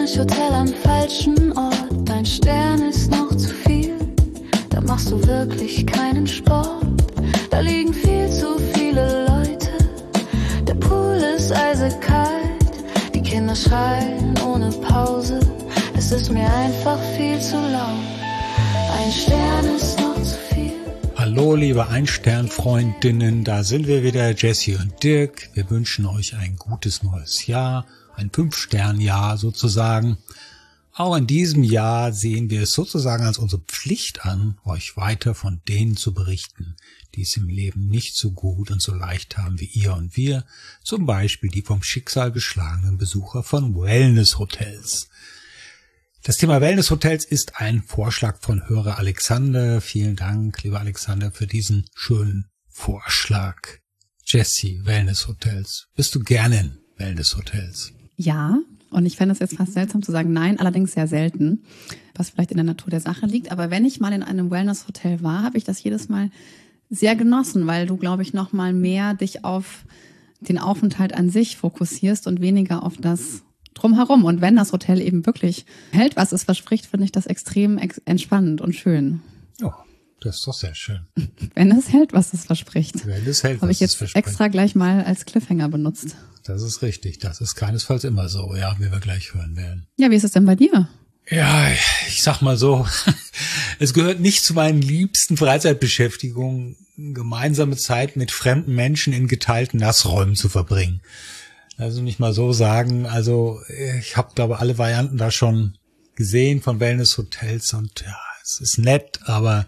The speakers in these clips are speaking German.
falsch, Hotel am falschen Ort. Dein Stern ist noch zu viel, da machst du wirklich keinen Sport. Da liegen viel zu viele Leute, der Pool ist eisekalt. Die Kinder schreien ohne Pause, es ist mir einfach viel zu laut. Ein Stern ist noch zu viel. Hallo liebe Ein-Stern-Freundinnen, da sind wir wieder, Jessie und Dirk. Wir wünschen euch ein gutes neues Jahr, ein 5-Stern-Jahr sozusagen. Auch in diesem Jahr sehen wir es sozusagen als unsere Pflicht an, euch weiter von denen zu berichten, die es im Leben nicht so gut und so leicht haben wie ihr und wir, zum Beispiel die vom Schicksal geschlagenen Besucher von Wellness-Hotels. Das Thema Wellness-Hotels ist ein Vorschlag von Hörer Alexander. Vielen Dank, lieber Alexander, für diesen schönen Vorschlag. Jessie, Wellness-Hotels. Bist du gerne in Wellness-Hotels? Ja, und ich fände es jetzt fast seltsam zu sagen nein, allerdings sehr selten, was vielleicht in der Natur der Sache liegt. Aber wenn ich mal in einem Wellness-Hotel war, habe ich das jedes Mal sehr genossen, weil du, glaube ich, noch mal mehr dich auf den Aufenthalt an sich fokussierst und weniger auf das Drumherum. Und wenn das Hotel eben wirklich hält, was es verspricht, finde ich das extrem entspannend und schön. Oh, das ist doch sehr schön. Wenn es hält, was es verspricht. Wenn es hält, habe ich jetzt extra gleich mal als Cliffhanger benutzt. Das ist richtig. Das ist keinesfalls immer so, ja, wie wir gleich hören werden. Ja, wie ist es denn bei dir? Ja, ich sag mal so, es gehört nicht zu meinen liebsten Freizeitbeschäftigungen, gemeinsame Zeit mit fremden Menschen in geteilten Nassräumen zu verbringen. Also nicht mal so sagen, also ich habe, glaube ich, alle Varianten da schon gesehen von Wellness-Hotels und ja, es ist nett, aber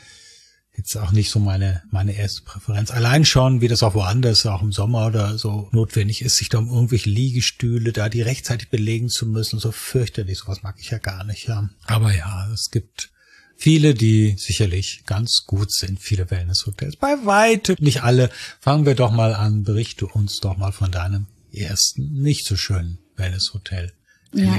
jetzt auch nicht so meine erste Präferenz. Allein schon, wie das auch woanders, auch im Sommer oder so notwendig ist, sich da um irgendwelche Liegestühle da die rechtzeitig belegen zu müssen, so fürchterlich, sowas mag ich ja gar nicht, ja. Aber ja, es gibt viele, die sicherlich ganz gut sind, viele Wellness-Hotels. Bei weitem nicht alle. Fangen wir doch mal an, berichte uns doch mal von deinem ersten nicht so schönen Wellness-Hotel. Ja,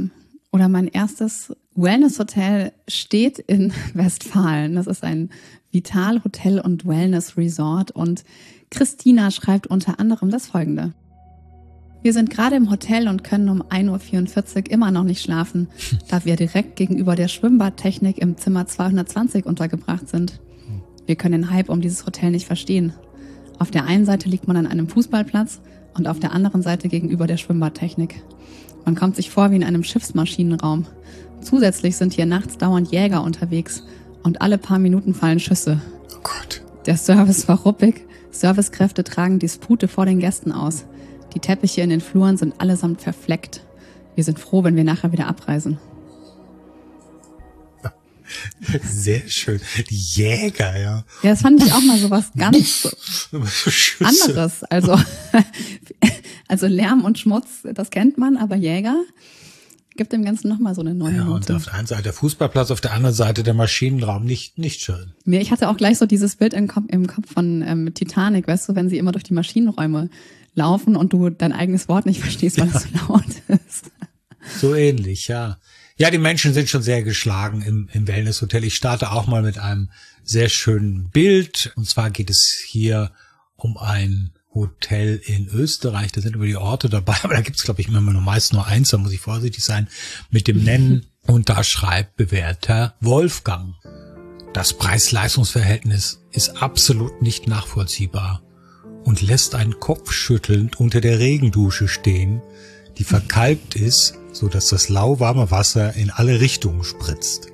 mein erstes Wellness-Hotel steht in Westfalen. Das ist ein Vital-Hotel und Wellness-Resort und Christina schreibt unter anderem das Folgende. Wir sind gerade im Hotel und können um 1.44 Uhr immer noch nicht schlafen, da wir direkt gegenüber der Schwimmbadtechnik im Zimmer 220 untergebracht sind. Wir können den Hype um dieses Hotel nicht verstehen. Auf der einen Seite liegt man an einem Fußballplatz und auf der anderen Seite gegenüber der Schwimmbadtechnik. Man kommt sich vor wie in einem Schiffsmaschinenraum. Zusätzlich sind hier nachts dauernd Jäger unterwegs und alle paar Minuten fallen Schüsse. Oh Gott. Der Service war ruppig, Servicekräfte tragen Dispute vor den Gästen aus. Die Teppiche in den Fluren sind allesamt verfleckt. Wir sind froh, wenn wir nachher wieder abreisen. Sehr schön. Die Jäger, ja. Ja, das fand ich auch mal so was ganz anderes. Also Lärm und Schmutz, das kennt man, aber Jäger gibt dem Ganzen nochmal so eine neue Note. Ja, und auf der einen Seite der Fußballplatz, auf der anderen Seite der Maschinenraum, nicht schön. Nee, ich hatte auch gleich so dieses Bild im Kopf von Titanic, weißt du, wenn sie immer durch die Maschinenräume laufen und du dein eigenes Wort nicht verstehst, weil es so laut ist. So ähnlich, ja. Ja, die Menschen sind schon sehr geschlagen im Wellness-Hotel. Ich starte auch mal mit einem sehr schönen Bild. Und zwar geht es hier um ein Hotel in Österreich. Da sind über die Orte dabei, aber da gibt es, glaube ich, immer nur meist nur eins. Da muss ich vorsichtig sein mit dem Nennen. Und da schreibt bewährter Wolfgang: Das Preis-Leistungs-Verhältnis ist absolut nicht nachvollziehbar und lässt einen kopfschüttelnd unter der Regendusche stehen, die verkalkt ist, so dass das lauwarme Wasser in alle Richtungen spritzt.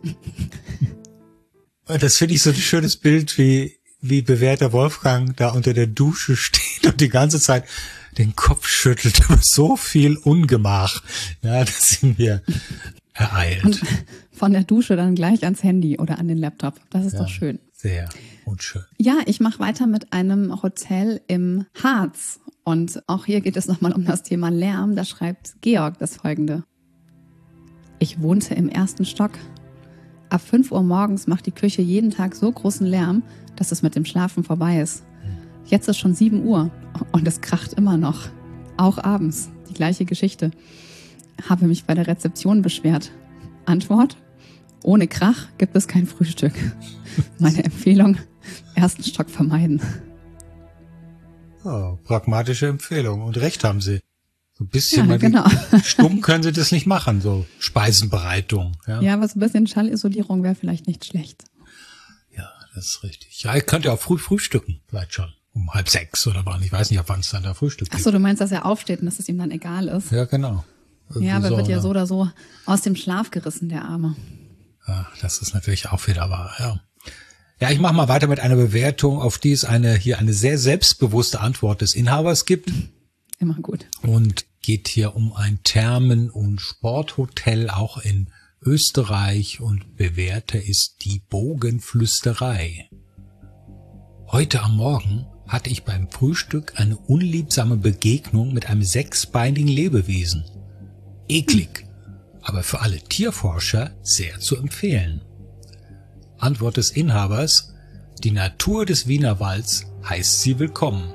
Das finde ich so ein schönes Bild, wie bewährter Wolfgang da unter der Dusche steht und die ganze Zeit den Kopf schüttelt über so viel Ungemach. Ja, das sind wir ereilt. Und von der Dusche dann gleich ans Handy oder an den Laptop. Das ist doch schön. Sehr unschön. Ja, ich mache weiter mit einem Hotel im Harz. Und auch hier geht es nochmal um das Thema Lärm. Da schreibt Georg das Folgende. Ich wohnte im 1. Stock. Ab 5 Uhr morgens macht die Küche jeden Tag so großen Lärm, dass es mit dem Schlafen vorbei ist. Jetzt ist schon 7 Uhr und es kracht immer noch. Auch abends. Die gleiche Geschichte. Habe mich bei der Rezeption beschwert. Antwort: Ohne Krach gibt es kein Frühstück. Meine Empfehlung: 1. Stock vermeiden. Oh, pragmatische Empfehlung. Und recht haben Sie. So ein bisschen, Ja, genau. stumm können sie das nicht machen, so Speisenbereitung. Ja, aber so ein bisschen Schallisolierung wäre vielleicht nicht schlecht. Ja, das ist richtig. Ja, ihr könnt ja auch früh frühstücken, vielleicht schon. Um 5:30 oder wann. Ich weiß nicht, ab wann es dann da Frühstück gibt. Ach so, du meinst, dass er aufsteht und dass es ihm dann egal ist? Ja, genau. Ja, aber wird ja so oder so aus dem Schlaf gerissen, der Arme. Ja, das ist natürlich auch wieder wahr, ja. Ja, ich mache mal weiter mit einer Bewertung, auf die es hier eine sehr selbstbewusste Antwort des Inhabers gibt. Immer gut. Und geht hier um ein Thermen- und Sporthotel, auch in Österreich, und Bewerter ist die Bogenflüsterei. Heute am Morgen hatte ich beim Frühstück eine unliebsame Begegnung mit einem 6-beinigen Lebewesen. Eklig, aber für alle Tierforscher sehr zu empfehlen. Antwort des Inhabers: Die Natur des Wienerwalds heißt sie willkommen.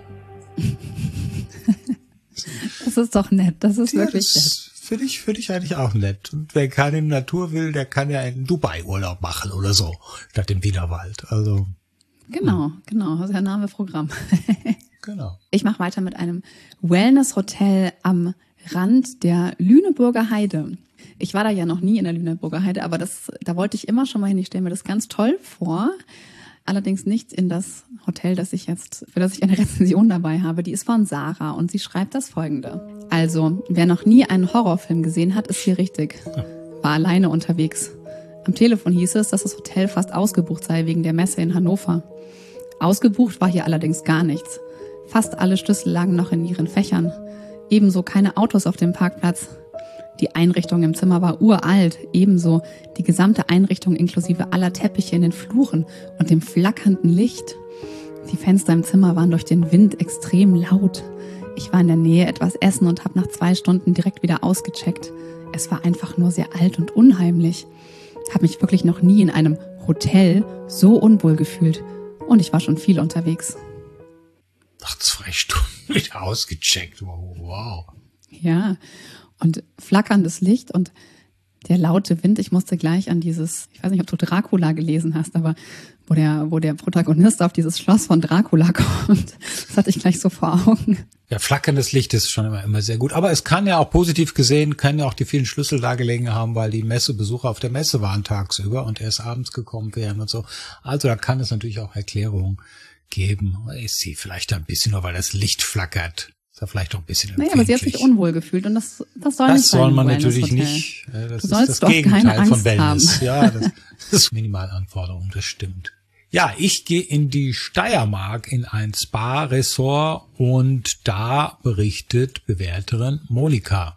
Das ist doch nett, das ist wirklich nett. Finde ich eigentlich auch nett. Und wer keine Natur will, der kann ja einen Dubai-Urlaub machen oder so, statt im Wienerwald. Also Genau, das ist ja Name Programm. genau. Ich mache weiter mit einem Wellness-Hotel am Rand der Lüneburger Heide. Ich war da ja noch nie in der Lüneburger Heide, aber da wollte ich immer schon mal hin. Ich stelle mir das ganz toll vor. Allerdings nicht in das Hotel, für das ich eine Rezension dabei habe. Die ist von Sarah und sie schreibt das Folgende. Also, wer noch nie einen Horrorfilm gesehen hat, ist hier richtig. War alleine unterwegs. Am Telefon hieß es, dass das Hotel fast ausgebucht sei wegen der Messe in Hannover. Ausgebucht war hier allerdings gar nichts. Fast alle Schlüssel lagen noch in ihren Fächern. Ebenso keine Autos auf dem Parkplatz. Die Einrichtung im Zimmer war uralt, ebenso die gesamte Einrichtung inklusive aller Teppiche in den Fluren und dem flackernden Licht. Die Fenster im Zimmer waren durch den Wind extrem laut. Ich war in der Nähe etwas essen und habe nach 2 Stunden direkt wieder ausgecheckt. Es war einfach nur sehr alt und unheimlich. Habe mich wirklich noch nie in einem Hotel so unwohl gefühlt. Und ich war schon viel unterwegs. Nach 2 Stunden wieder ausgecheckt. Wow. Ja, und flackerndes Licht und der laute Wind. Ich musste gleich an ich weiß nicht, ob du Dracula gelesen hast, aber wo der Protagonist auf dieses Schloss von Dracula kommt. Das hatte ich gleich so vor Augen. Ja, flackerndes Licht ist schon immer sehr gut. Aber es kann ja auch positiv gesehen, können ja auch die vielen Schlüssel da gelegen haben, weil die Messebesucher auf der Messe waren tagsüber und erst abends gekommen wären und so. Also da kann es natürlich auch Erklärungen geben. Ich sehe vielleicht ein bisschen nur, weil das Licht flackert. Ist ja vielleicht auch ein bisschen empfindlich. Naja, aber sie hat sich unwohl gefühlt und das soll nicht sein. Das soll man natürlich nicht. Das ist das Gegenteil von Wellness. Ja, das ist Minimalanforderung, das stimmt. Ja, ich gehe in die Steiermark in ein Spa-Resort und da berichtet Bewerterin Monika.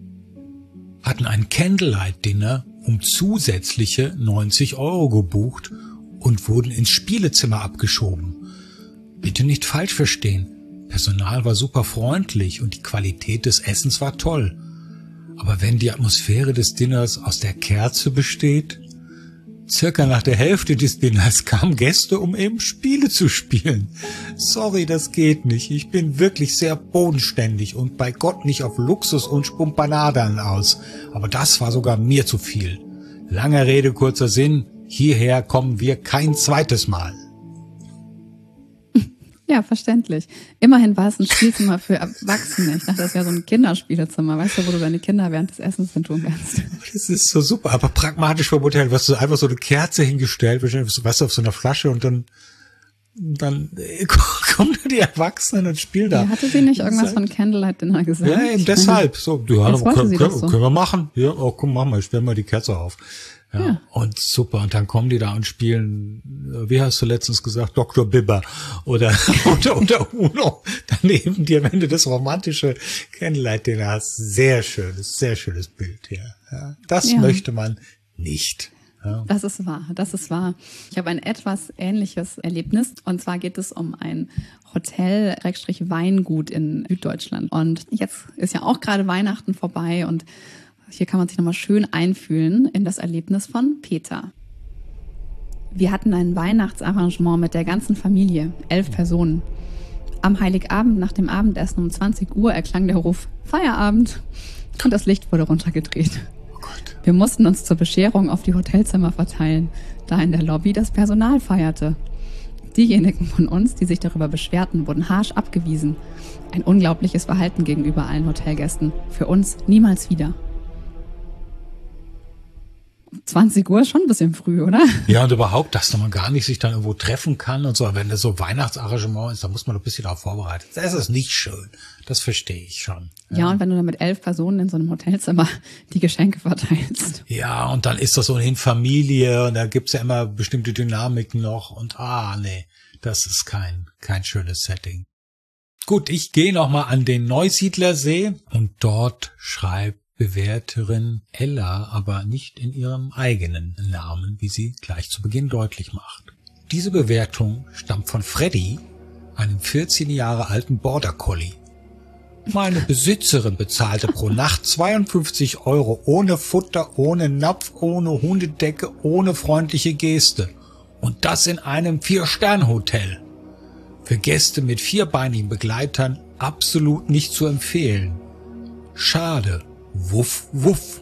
Hatten ein Candlelight-Dinner um zusätzliche 90 € gebucht und wurden ins Spielezimmer abgeschoben. Bitte nicht falsch verstehen. Personal war super freundlich und die Qualität des Essens war toll. Aber wenn die Atmosphäre des Dinners aus der Kerze besteht, circa nach der Hälfte des Dinners kamen Gäste, um eben Spiele zu spielen. Sorry, das geht nicht. Ich bin wirklich sehr bodenständig und bei Gott nicht auf Luxus und Spumpanadern aus. Aber das war sogar mir zu viel. Lange Rede, kurzer Sinn. Hierher kommen wir kein zweites Mal. Ja, verständlich. Immerhin war es ein Spielzimmer für Erwachsene. Ich dachte, das wäre so ein Kinderspielezimmer, weißt du, wo du deine Kinder während des Essens hin tun kannst. Das ist so super, aber pragmatisch vom Hotel. Du einfach so eine Kerze hingestellt, weißt du, auf so einer Flasche und dann kommen die Erwachsenen und spielen da. Ja, hatte sie nicht irgendwas von Candlelight Dinner gesagt? Ja, eben deshalb. So, ja, können wir machen. Ja, oh, komm, mach mal, stell mal die Kerze auf. Ja, und super. Und dann kommen die da und spielen, wie hast du letztens gesagt, Dr. Bibber oder Uno. Daneben dir, wenn du das romantische Candlelight-Dinner hast. Sehr schönes Bild hier. Ja, das möchte man nicht. Ja. Das ist wahr. Ich habe ein etwas ähnliches Erlebnis. Und zwar geht es um ein Hotel-Weingut in Süddeutschland. Und jetzt ist ja auch gerade Weihnachten vorbei und hier kann man sich nochmal schön einfühlen in das Erlebnis von Peter. Wir hatten ein Weihnachtsarrangement mit der ganzen Familie, 11 Personen. Am Heiligabend nach dem Abendessen um 20 Uhr erklang der Ruf Feierabend und das Licht wurde runtergedreht. Oh Gott. Wir mussten uns zur Bescherung auf die Hotelzimmer verteilen, da in der Lobby das Personal feierte. Diejenigen von uns, die sich darüber beschwerten, wurden harsch abgewiesen. Ein unglaubliches Verhalten gegenüber allen Hotelgästen. Für uns niemals wieder. 20 Uhr ist schon ein bisschen früh, oder? Ja, und überhaupt, dass man gar nicht sich dann irgendwo treffen kann und so. Wenn das so Weihnachtsarrangement ist, dann muss man doch ein bisschen darauf vorbereitet sein. Das ist nicht schön. Das verstehe ich schon. Ja, und wenn du dann mit 11 Personen in so einem Hotelzimmer die Geschenke verteilst. Ja, und dann ist das ohnehin Familie und da gibt's ja immer bestimmte Dynamiken noch und nee, das ist kein schönes Setting. Gut, ich gehe nochmal an den Neusiedlersee und dort schreibt Bewerterin Ella, aber nicht in ihrem eigenen Namen, wie sie gleich zu Beginn deutlich macht. Diese Bewertung stammt von Freddy, einem 14 Jahre alten Border Collie. Meine Besitzerin bezahlte pro Nacht 52 € ohne Futter, ohne Napf, ohne Hundedecke, ohne freundliche Geste. Und das in einem 4-Sterne-Hotel. Für Gäste mit vierbeinigen Begleitern absolut nicht zu empfehlen. Schade. Wuff, wuff.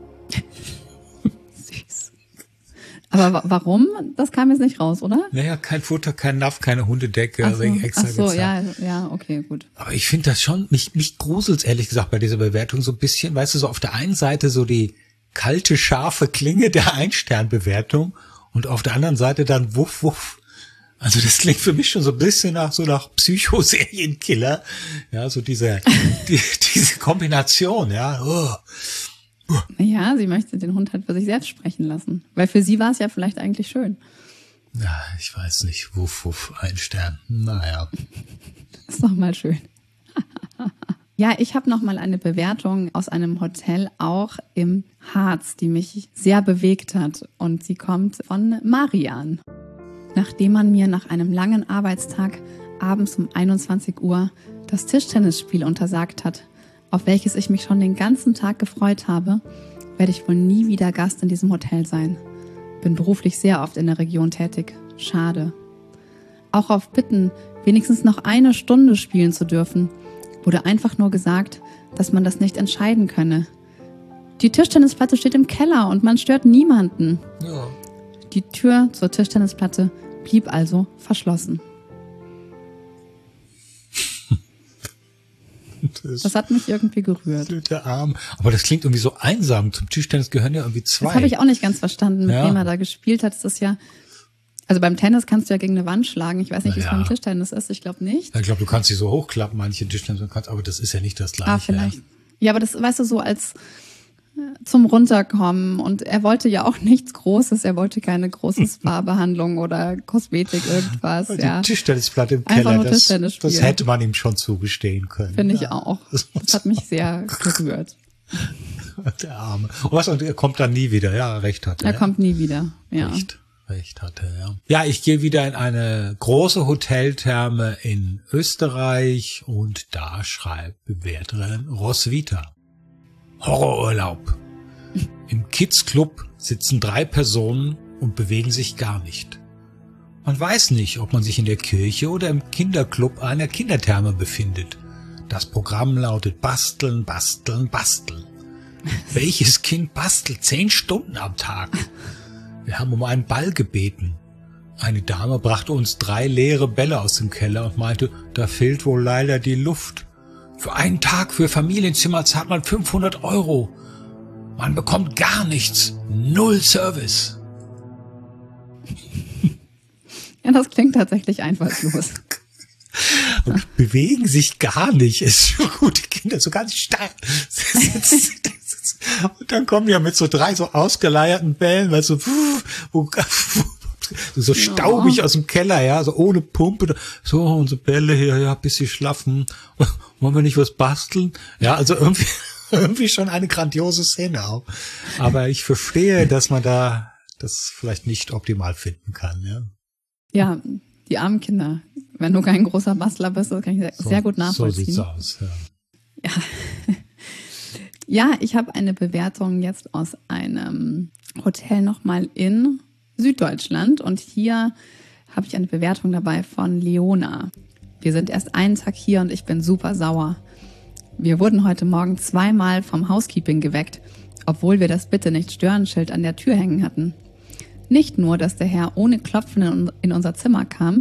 Süß. Aber warum? Das kam jetzt nicht raus, oder? Naja, kein Futter, kein Napf, keine Hundedecke. Ach so, Extra ja, okay, gut. Aber ich finde das schon, mich gruselt's ehrlich gesagt bei dieser Bewertung so ein bisschen, weißt du, so auf der einen Seite so die kalte, scharfe Klinge der Ein-Stern-Bewertung und auf der anderen Seite dann Wuff, Wuff. Also das klingt für mich schon so ein bisschen nach Psychoserienkiller. Ja, so diese Kombination, ja. Ja, sie möchte den Hund halt für sich selbst sprechen lassen. Weil für sie war es ja vielleicht eigentlich schön. Ja, ich weiß nicht. Wuff, wuff, 1 Stern. Naja. Ist doch mal schön. Ja, ich habe noch mal eine Bewertung aus einem Hotel, auch im Harz, die mich sehr bewegt hat. Und sie kommt von Marian. Nachdem man mir nach einem langen Arbeitstag abends um 21 Uhr das Tischtennisspiel untersagt hat, auf welches ich mich schon den ganzen Tag gefreut habe, werde ich wohl nie wieder Gast in diesem Hotel sein. Bin beruflich sehr oft in der Region tätig. Schade. Auch auf Bitten, wenigstens noch 1 Stunde spielen zu dürfen, wurde einfach nur gesagt, dass man das nicht entscheiden könne. Die Tischtennisplatte steht im Keller und man stört niemanden. Ja. Die Tür zur Tischtennisplatte blieb also verschlossen. Das hat mich irgendwie gerührt. Der Arm. Aber das klingt irgendwie so einsam. Zum Tischtennis gehören ja irgendwie 2. Das habe ich auch nicht ganz verstanden, mit wem er da gespielt hat. Ist das ja, also beim Tennis kannst du ja gegen eine Wand schlagen. Ich weiß nicht, wie es beim Tischtennis ist. Ich glaube nicht. Ich glaube, du kannst sie so hochklappen, manche Tischtennis, aber das ist ja nicht das Gleiche. Vielleicht. Ja, aber das, weißt du, so als zum Runterkommen. Und er wollte ja auch nichts Großes. Er wollte keine große Spa-Behandlung oder Kosmetik, irgendwas. Die Tischtennisplatte im Einfach Keller, nur Tischtennis spielen. Das hätte man ihm schon zugestehen können. Finde ich auch. Das hat mich sehr gerührt. Der Arme. Und er kommt dann nie wieder. Ja, recht hat er. Er kommt nie wieder, ja. Recht hat er, ja. Ja, ich gehe wieder in eine große Hoteltherme in Österreich und da schreibt Bewerterin Roswitha. Horrorurlaub. Im Kids Club sitzen 3 Personen und bewegen sich gar nicht. Man weiß nicht, ob man sich in der Kirche oder im Kinderclub einer Kindertherme befindet. Das Programm lautet Basteln, Basteln, Basteln. Welches Kind bastelt 10 Stunden am Tag? Wir haben um einen Ball gebeten. Eine Dame brachte uns 3 leere Bälle aus dem Keller und meinte, da fehlt wohl leider die Luft. Für einen Tag für Familienzimmer zahlt man 500 €. Man bekommt gar nichts. 0 Service. Ja, das klingt tatsächlich einfallslos. Und bewegen sich gar nicht. Ist für gute Kinder so ganz stark. Und dann kommen die ja mit so 3 so ausgeleierten Bällen, weil so staubig aus dem Keller, ja, so ohne Pumpe. So, unsere Bälle hier, ja, bisschen schlaffen. Wollen wir nicht was basteln? Ja, also irgendwie schon eine grandiose Szene auch. Aber ich verstehe, dass man da das vielleicht nicht optimal finden kann, ja. Ja, die armen Kinder. Wenn du kein großer Bastler bist, das kann ich sehr gut nachvollziehen. So sieht's aus, ja. Ja, ich habe eine Bewertung jetzt aus einem Hotel nochmal in Süddeutschland und hier habe ich eine Bewertung dabei von Leona. Wir sind erst einen Tag hier und ich bin super sauer. Wir wurden heute Morgen 2-mal vom Housekeeping geweckt, obwohl wir das Bitte-nicht-stören-Schild an der Tür hängen hatten. Nicht nur, dass der Herr ohne Klopfen in unser Zimmer kam,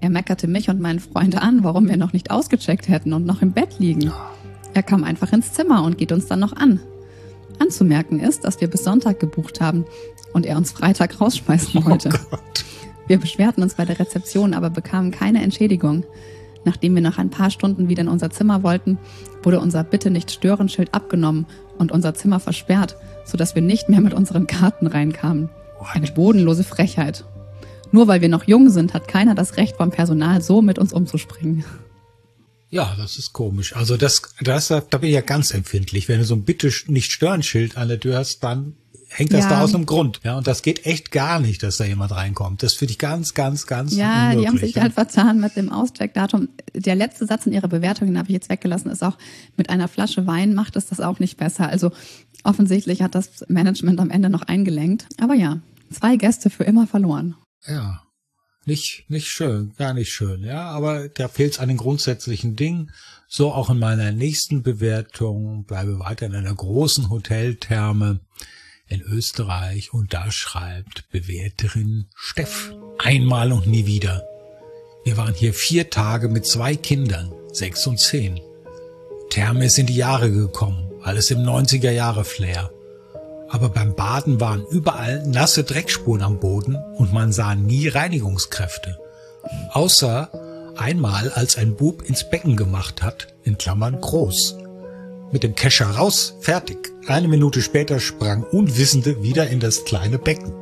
Er meckerte mich und meinen Freund an, warum wir noch nicht ausgecheckt hätten und noch im Bett liegen. Er kam einfach ins Zimmer und geht uns dann noch an. Anzumerken ist, dass wir bis Sonntag gebucht haben und er uns Freitag rausschmeißen wollte. Oh Gott. Wir beschwerten uns bei der Rezeption, aber bekamen keine Entschädigung. Nachdem wir nach ein paar Stunden wieder in unser Zimmer wollten, wurde unser Bitte-nicht-stören-Schild abgenommen und unser Zimmer versperrt, sodass wir nicht mehr mit unseren Karten reinkamen. Eine bodenlose Frechheit. Nur weil wir noch jung sind, hat keiner das Recht vom Personal, so mit uns umzuspringen. Ja, das ist komisch. Also da bin ich ja ganz empfindlich. Wenn du so ein Bitte-nicht-stören-Schild an der Tür hast, dann hängt das da aus einem Grund. Ja, und das geht echt gar nicht, dass da jemand reinkommt. Das finde ich ganz unmöglich. Ja, die haben sich halt vertan mit dem Auscheckdatum. Der letzte Satz in ihrer Bewertung, den habe ich jetzt weggelassen, ist auch, mit einer Flasche Wein macht es das auch nicht besser. Also offensichtlich hat das Management am Ende noch eingelenkt. Aber ja, 2 Gäste für immer verloren. Ja, nicht schön, gar nicht schön. Ja, aber da fehlt es an den grundsätzlichen Dingen. So auch in meiner nächsten Bewertung, bleibe weiter in einer großen Hoteltherme in Österreich, und da schreibt Bewerterin Steff: Einmal und nie wieder. Wir waren hier 4 Tage mit 2 Kindern, 6 und 10. Therme ist in die Jahre gekommen, alles im 90er-Jahre-Flair. Aber beim Baden waren überall nasse Dreckspuren am Boden und man sah nie Reinigungskräfte. Außer einmal, als ein Bub ins Becken gemacht hat, in Klammern groß. Mit dem Kescher raus, fertig. 1 Minute später sprang Unwissende wieder in das kleine Becken.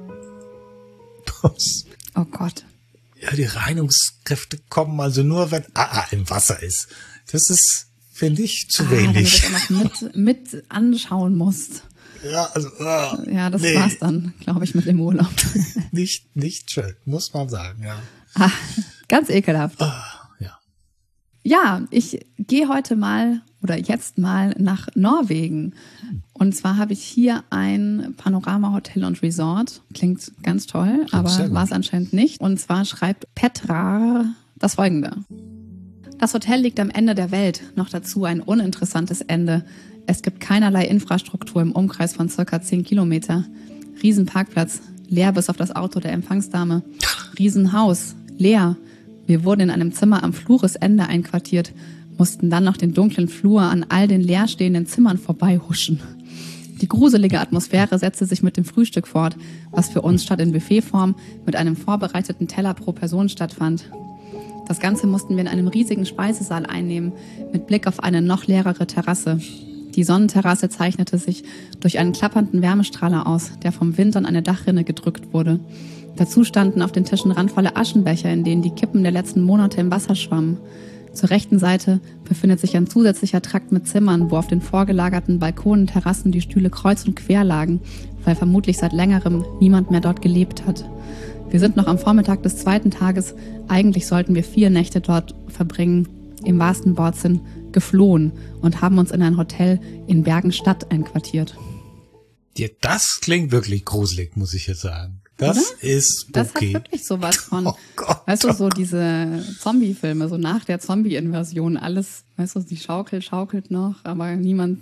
Oh Gott. Ja, die Reinigungskräfte kommen also nur, wenn im Wasser ist. Das ist, finde ich, zu wenig. Wenn du das auch noch mit anschauen musst. Ja, also, ja, das war's dann, glaube ich, mit dem Urlaub. Nicht schön, muss man sagen, ja. Ganz ekelhaft. Ja. Ja, ich gehe heute mal oder jetzt mal nach Norwegen. Und zwar habe ich hier ein Panorama-Hotel und Resort. Klingt ganz toll, aber war es anscheinend nicht. Und zwar schreibt Petra das Folgende: Das Hotel liegt am Ende der Welt, noch dazu ein uninteressantes Ende. Es gibt keinerlei Infrastruktur im Umkreis von circa 10 Kilometer. Riesenparkplatz, leer bis auf das Auto der Empfangsdame. Riesenhaus, leer. Wir wurden in einem Zimmer am Fluresende einquartiert, mussten dann noch den dunklen Flur an all den leerstehenden Zimmern vorbeihuschen. Die gruselige Atmosphäre setzte sich mit dem Frühstück fort, was für uns statt in Buffetform mit einem vorbereiteten Teller pro Person stattfand. Das Ganze mussten wir in einem riesigen Speisesaal einnehmen, mit Blick auf eine noch leerere Terrasse. Die Sonnenterrasse zeichnete sich durch einen klappernden Wärmestrahler aus, der vom Wind an eine Dachrinne gedrückt wurde. Dazu standen auf den Tischen randvolle Aschenbecher, in denen die Kippen der letzten Monate im Wasser schwammen. Zur rechten Seite befindet sich ein zusätzlicher Trakt mit Zimmern, wo auf den vorgelagerten Balkonen, Terrassen die Stühle kreuz und quer lagen, weil vermutlich seit längerem niemand mehr dort gelebt hat. Wir sind noch am Vormittag des 2. Tages, eigentlich sollten wir 4 Nächte dort verbringen, im wahrsten Wortsinn geflohen und haben uns in ein Hotel in Bergenstadt einquartiert. Ja, das klingt wirklich gruselig, muss ich jetzt sagen. Das ist spooky. Das hat wirklich sowas von, oh Gott, weißt du, so diese Zombie-Filme, so nach der Zombie-Invasion, alles, weißt du, die schaukelt noch, aber niemand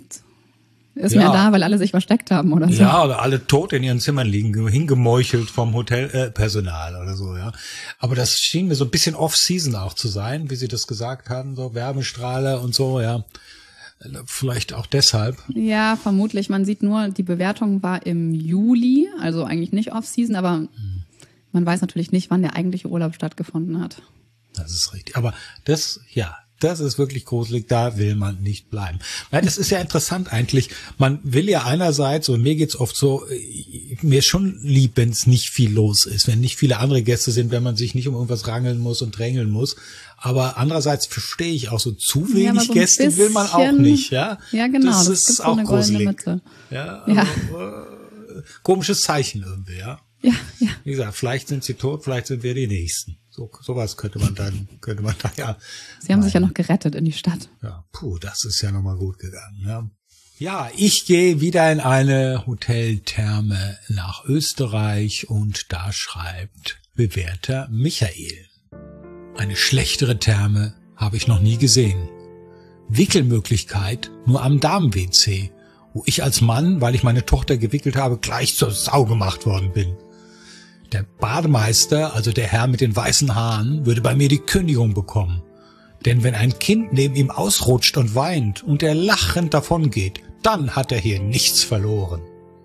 ist mehr da, weil alle sich versteckt haben oder so. Ja, oder alle tot in ihren Zimmern liegen, hingemeuchelt vom Hotelpersonal oder so, ja. Aber das schien mir so ein bisschen Off-Season auch zu sein, wie Sie das gesagt haben, so Wärmestrahler und so, ja. Vielleicht auch deshalb. Ja, vermutlich. Man sieht nur, die Bewertung war im Juli, also eigentlich nicht Off-Season, aber man weiß natürlich nicht, wann der eigentliche Urlaub stattgefunden hat. Das ist richtig. Aber das ist wirklich gruselig, da will man nicht bleiben. Weil das ist ja interessant eigentlich. Man will ja einerseits, und mir geht's oft so, mir ist schon lieb, wenn es nicht viel los ist, wenn nicht viele andere Gäste sind, wenn man sich nicht um irgendwas rangeln muss und drängeln muss. Aber andererseits verstehe ich auch so wenig so Gäste bisschen, will man auch nicht, ja? Ja, genau. Das ist so auch gruselig. Mitte. Ja, also, komisches Zeichen irgendwie, ja. Ja. Wie gesagt, vielleicht sind sie tot, vielleicht sind wir die Nächsten. Sowas könnte man da ja. Sie haben sich ja noch gerettet in die Stadt. Ja, das ist ja nochmal gut gegangen, ja. Ja, ich gehe wieder in eine Hoteltherme nach Österreich und da schreibt Bewerter Michael: Eine schlechtere Therme habe ich noch nie gesehen. Wickelmöglichkeit nur am Damen-WC, wo ich als Mann, weil ich meine Tochter gewickelt habe, gleich zur Sau gemacht worden bin. Der Bademeister, also der Herr mit den weißen Haaren, würde bei mir die Kündigung bekommen. Denn wenn ein Kind neben ihm ausrutscht und weint und er lachend davongeht, dann hat er hier nichts verloren.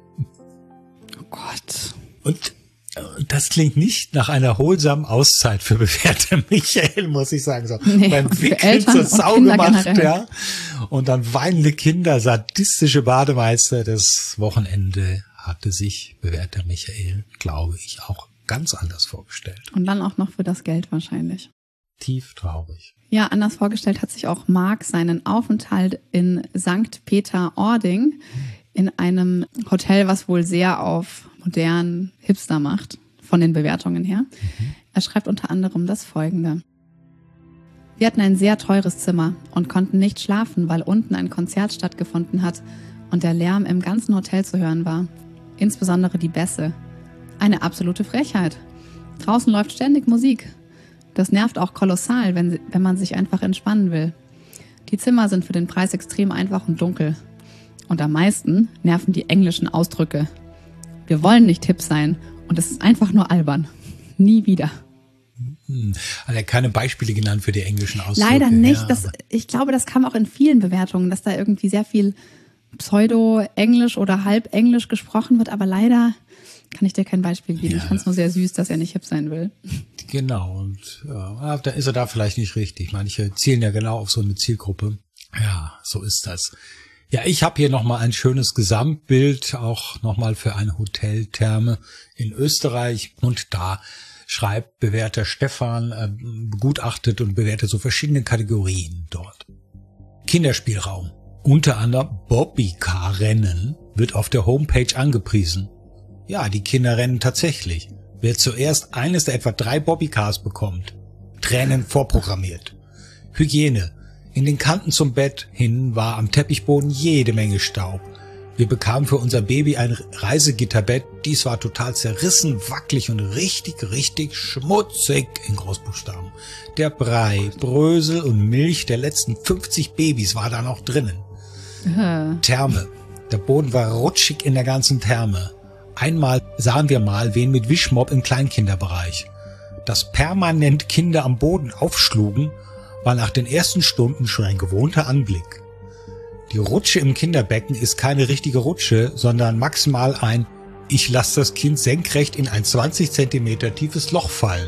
Oh Gott. Und das klingt nicht nach einer erholsamen Auszeit für bewährter Michael, muss ich sagen. So, Nee, beim für Wickeln Eltern zur und Sau Kinder gemacht, generell. ja. Und dann weinende Kinder, sadistische Bademeister. Das Wochenende hatte sich bewährter Michael, glaube ich, auch ganz anders vorgestellt. Und dann auch noch für das Geld wahrscheinlich. Tief traurig. Ja, anders vorgestellt hat sich auch Marc seinen Aufenthalt in St. Peter-Ording in einem Hotel, was wohl sehr auf modern Hipster macht, von den Bewertungen her. Er schreibt unter anderem das Folgende. Wir hatten ein sehr teures Zimmer und konnten nicht schlafen, weil unten ein Konzert stattgefunden hat und der Lärm im ganzen Hotel zu hören war. Insbesondere die Bässe. Eine absolute Frechheit. Draußen läuft ständig Musik. Das nervt auch kolossal, wenn man sich einfach entspannen will. Die Zimmer sind für den Preis extrem einfach und dunkel. Und am meisten nerven die englischen Ausdrücke. Wir wollen nicht hip sein und es ist einfach nur albern. Nie wieder. Hat er keine Beispiele genannt für die englischen Ausdrücke? Leider nicht. Ja, Ich glaube, das kam auch in vielen Bewertungen, dass da irgendwie sehr viel Pseudo-Englisch oder Halb-Englisch gesprochen wird. Aber leider kann ich dir kein Beispiel geben. Ja. Ich fand es nur sehr süß, dass er nicht hip sein will. Genau, und da ist er da vielleicht nicht richtig. Manche zielen ja genau auf so eine Zielgruppe. Ja, so ist das. Ja, ich habe hier nochmal ein schönes Gesamtbild, auch nochmal für eine Hoteltherme in Österreich. Und da schreibt bewährter Stefan, begutachtet und bewertet so verschiedene Kategorien dort. Kinderspielraum. Unter anderem Bobbycar-Rennen wird auf der Homepage angepriesen. Ja, die Kinder rennen tatsächlich. Wer zuerst eines der etwa 3 Bobbycars bekommt, Tränen vorprogrammiert. Hygiene. In den Kanten zum Bett hin war am Teppichboden jede Menge Staub. Wir bekamen für unser Baby ein Reisegitterbett. Dies war total zerrissen, wackelig und richtig schmutzig in Großbuchstaben. Der Brei, Brösel und Milch der letzten 50 Babys war da noch drinnen. Therme. Der Boden war rutschig in der ganzen Therme. Einmal sahen wir mal wen mit Wischmopp im Kleinkinderbereich. Dass permanent Kinder am Boden aufschlugen, war nach den ersten Stunden schon ein gewohnter Anblick. Die Rutsche im Kinderbecken ist keine richtige Rutsche, sondern maximal ein Ich lasse das Kind senkrecht in ein 20 Zentimeter tiefes Loch fallen.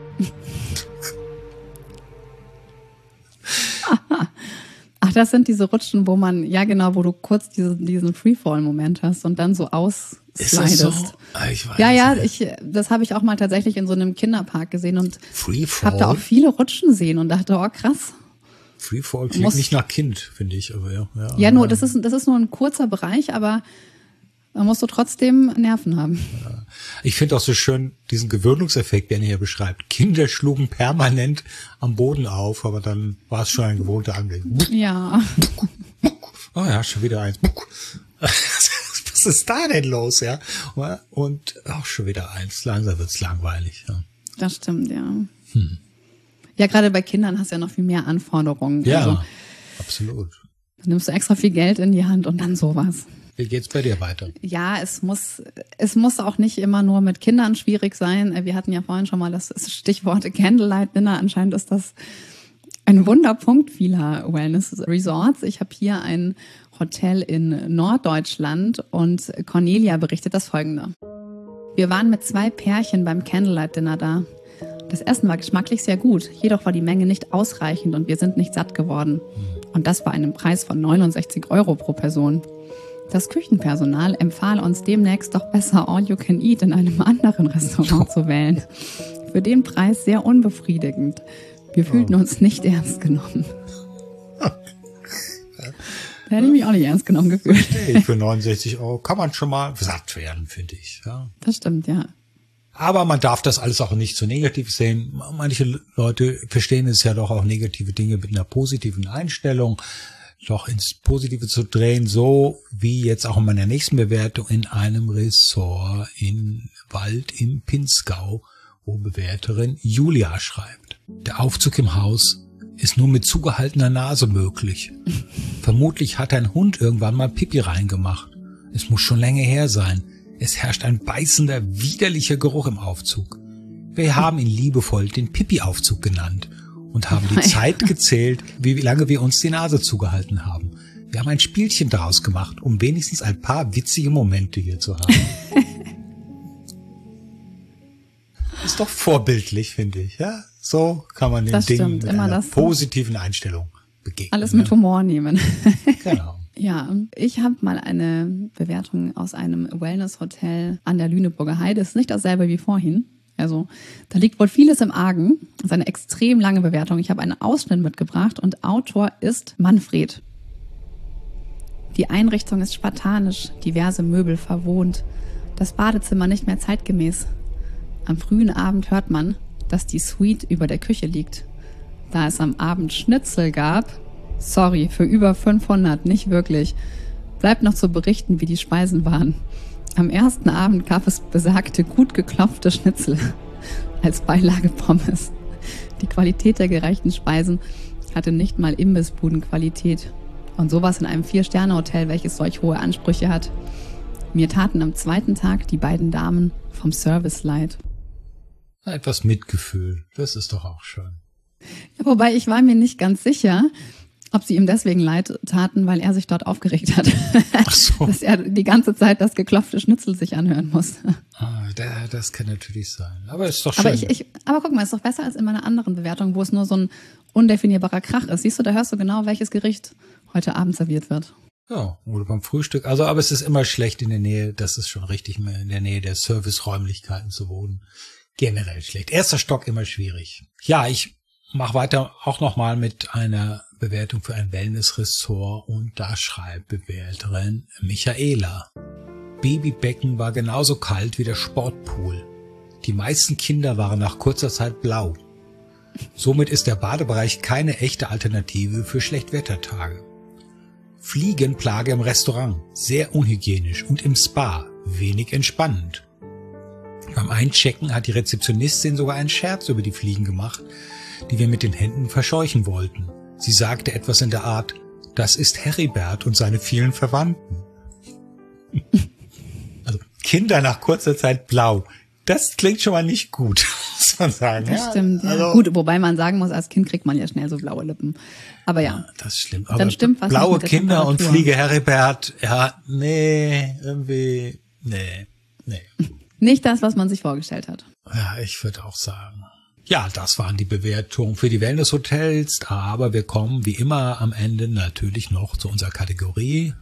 Ach, das sind diese Rutschen, wo man, ja genau, wo du kurz diesen Freefall-Moment hast und dann so Ist das ausslidest. so? Ich weiß Ja, nicht. das habe ich auch mal tatsächlich in so einem Kinderpark gesehen und Freefall? habe da auch viele Rutschen sehen und dachte, oh krass. Freefall klingt nicht nach Kind, finde ich. Aber ja, Ja, nur das ist nur ein kurzer Bereich, aber da musst du trotzdem Nerven haben. Ich finde auch so schön diesen Gewöhnungseffekt, den er hier beschreibt. Kinder schlugen permanent am Boden auf, aber dann war es schon ein gewohnter Anblick. Ja. Oh ja, schon wieder eins. Was ist da denn los, ja? Und auch schon wieder eins. Langsam wird's langweilig. Ja, Das stimmt, ja. Ja, gerade bei Kindern hast du ja noch viel mehr Anforderungen. ja, Also, absolut. dann nimmst du extra viel Geld in die Hand und dann sowas. Wie geht's bei dir weiter? Ja, es muss auch nicht immer nur mit Kindern schwierig sein. Wir hatten ja vorhin schon mal das Stichwort Candlelight Dinner. Anscheinend ist das ein Wunderpunkt vieler Wellness-Resorts. Ich habe hier ein Hotel in Norddeutschland und Cornelia berichtet das Folgende. Wir waren mit 2 Pärchen beim Candlelight Dinner da. Das Essen war geschmacklich sehr gut, jedoch war die Menge nicht ausreichend und wir sind nicht satt geworden. Und das bei einem Preis von 69 € pro Person. Das Küchenpersonal empfahl uns demnächst doch besser All You Can Eat in einem anderen Restaurant zu wählen. Für den Preis sehr unbefriedigend. Wir fühlten uns nicht ernst genommen. Da hätte ich mich auch nicht ernst genommen gefühlt. Hey, für 69 € kann man schon mal satt werden, finde ich. Ja. Das stimmt, ja. Aber man darf das alles auch nicht so negativ sehen. Manche Leute verstehen es ja doch auch negative Dinge mit einer positiven Einstellung, doch ins Positive zu drehen, so wie jetzt auch in meiner nächsten Bewertung in einem Ressort in Wald im Pinzgau, wo Bewerterin Julia schreibt. Der Aufzug im Haus ist nur mit zugehaltener Nase möglich. Vermutlich hat ein Hund irgendwann mal Pipi reingemacht. Es muss schon länger her sein. Es herrscht ein beißender, widerlicher Geruch im Aufzug. Wir haben ihn liebevoll den Pipi-Aufzug genannt und haben die Zeit gezählt, wie lange wir uns die Nase zugehalten haben. Wir haben ein Spielchen daraus gemacht, um wenigstens ein paar witzige Momente hier zu haben. Ist doch vorbildlich, finde ich. Ja, so kann man den Dingen mit einer positiven Einstellung begegnen. Alles mit Humor nehmen. Genau. Ja, ich habe mal eine Bewertung aus einem Wellness-Hotel an der Lüneburger Heide. Ist nicht dasselbe wie vorhin. Also da liegt wohl vieles im Argen. Das ist eine extrem lange Bewertung. Ich habe einen Ausschnitt mitgebracht und Autor ist Manfred. Die Einrichtung ist spartanisch, diverse Möbel verwohnt. Das Badezimmer nicht mehr zeitgemäß. Am frühen Abend hört man, dass die Suite über der Küche liegt. Da es am Abend Schnitzel gab, sorry, für über 500, nicht wirklich. Bleibt noch zu berichten, wie die Speisen waren. Am ersten Abend gab es besagte gut geklopfte Schnitzel als Beilage Pommes. Die Qualität der gereichten Speisen hatte nicht mal Imbissbudenqualität. Und sowas in einem 4-Sterne-Hotel, welches solch hohe Ansprüche hat. Mir taten am zweiten Tag die beiden Damen vom Service leid. Etwas Mitgefühl, das ist doch auch schön. Ja, wobei ich war mir nicht ganz sicher, ob sie ihm deswegen leid taten, weil er sich dort aufgeregt hat. Ach so. Dass er die ganze Zeit das geklopfte Schnitzel sich anhören muss. Das kann natürlich sein. Aber ist doch schön. Aber guck mal, ist doch besser als in meiner anderen Bewertung, wo es nur so ein undefinierbarer Krach ist. Siehst du, da hörst du genau, welches Gericht heute Abend serviert wird. Ja, oder beim Frühstück. Also, aber es ist immer schlecht in der Nähe, das ist schon richtig, in der Nähe der Serviceräumlichkeiten zu wohnen. Generell schlecht. Erster Stock immer schwierig. Ja, ich mache weiter auch nochmal mit einer Bewertung für ein Wellnessressort und da schreibt Bewerterin Michaela. Babybecken war genauso kalt wie der Sportpool. Die meisten Kinder waren nach kurzer Zeit blau. Somit ist der Badebereich keine echte Alternative für Schlechtwettertage. Fliegenplage im Restaurant, sehr unhygienisch und im Spa, wenig entspannend. Beim Einchecken hat die Rezeptionistin sogar einen Scherz über die Fliegen gemacht, die wir mit den Händen verscheuchen wollten. Sie sagte etwas in der Art, das ist Heribert und seine vielen Verwandten. Also Kinder nach kurzer Zeit blau. Das klingt schon mal nicht gut, muss man sagen. Das stimmt, ja. Also, gut, wobei man sagen muss, als Kind kriegt man ja schnell so blaue Lippen. Aber ja. Das stimmt. Aber dann stimmt was blaue Kinder und Fliege Heribert, nee. Nicht das, was man sich vorgestellt hat. Ja, ich würde auch sagen. Ja, das waren die Bewertungen für die Wellnesshotels, aber wir kommen wie immer am Ende natürlich noch zu unserer Kategorie.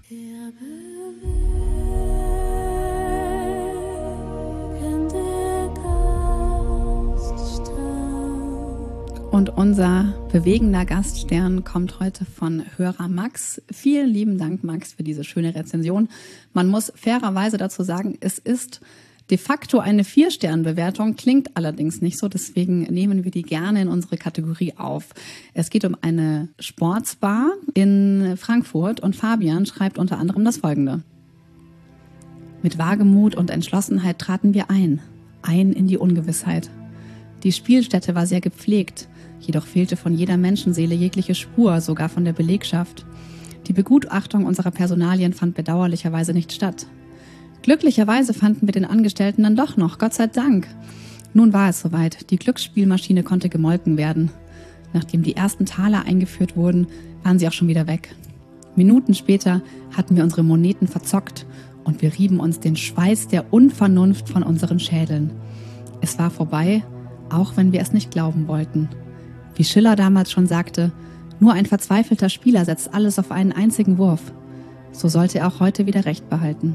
Und unser bewegender Gaststern kommt heute von Hörer Max. Vielen lieben Dank, Max, für diese schöne Rezension. Man muss fairerweise dazu sagen, es ist de facto eine 4-Sterne-Bewertung, klingt allerdings nicht so, deswegen nehmen wir die gerne in unsere Kategorie auf. Es geht um eine Sportsbar in Frankfurt und Fabian schreibt unter anderem das Folgende. Mit Wagemut und Entschlossenheit traten wir ein in die Ungewissheit. Die Spielstätte war sehr gepflegt, jedoch fehlte von jeder Menschenseele jegliche Spur, sogar von der Belegschaft. Die Begutachtung unserer Personalien fand bedauerlicherweise nicht statt. Glücklicherweise fanden wir den Angestellten dann doch noch, Gott sei Dank. Nun war es soweit, die Glücksspielmaschine konnte gemolken werden. Nachdem die ersten Taler eingeführt wurden, waren sie auch schon wieder weg. Minuten später hatten wir unsere Moneten verzockt und wir rieben uns den Schweiß der Unvernunft von unseren Schädeln. Es war vorbei, auch wenn wir es nicht glauben wollten. Wie Schiller damals schon sagte, nur ein verzweifelter Spieler setzt alles auf einen einzigen Wurf. So sollte er auch heute wieder Recht behalten.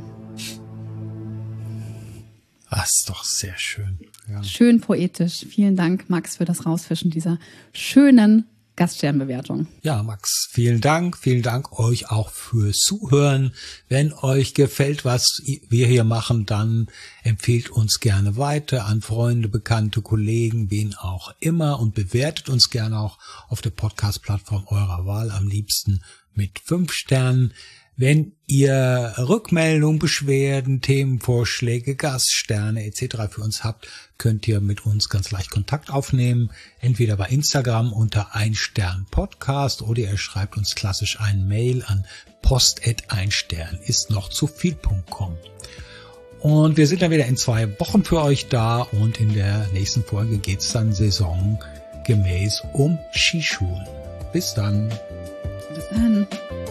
Das ist doch sehr schön. Ja. Schön poetisch. Vielen Dank, Max, für das Rausfischen dieser schönen Gaststernbewertung. Ja, Max, vielen Dank. Vielen Dank euch auch fürs Zuhören. Wenn euch gefällt, was wir hier machen, dann empfehlt uns gerne weiter an Freunde, Bekannte, Kollegen, wen auch immer und bewertet uns gerne auch auf der Podcast-Plattform eurer Wahl, am liebsten mit 5 Sternen. Wenn ihr Rückmeldungen, Beschwerden, Themenvorschläge, Gaststerne etc. für uns habt, könnt ihr mit uns ganz leicht Kontakt aufnehmen. Entweder bei Instagram unter 1sternpodcast oder ihr schreibt uns klassisch ein Mail an post@1stern-ist-noch-zu-viel.com. Und wir sind dann wieder in 2 Wochen für euch da und in der nächsten Folge geht's dann saisongemäß um Skischuhen. Bis dann. Bis dann.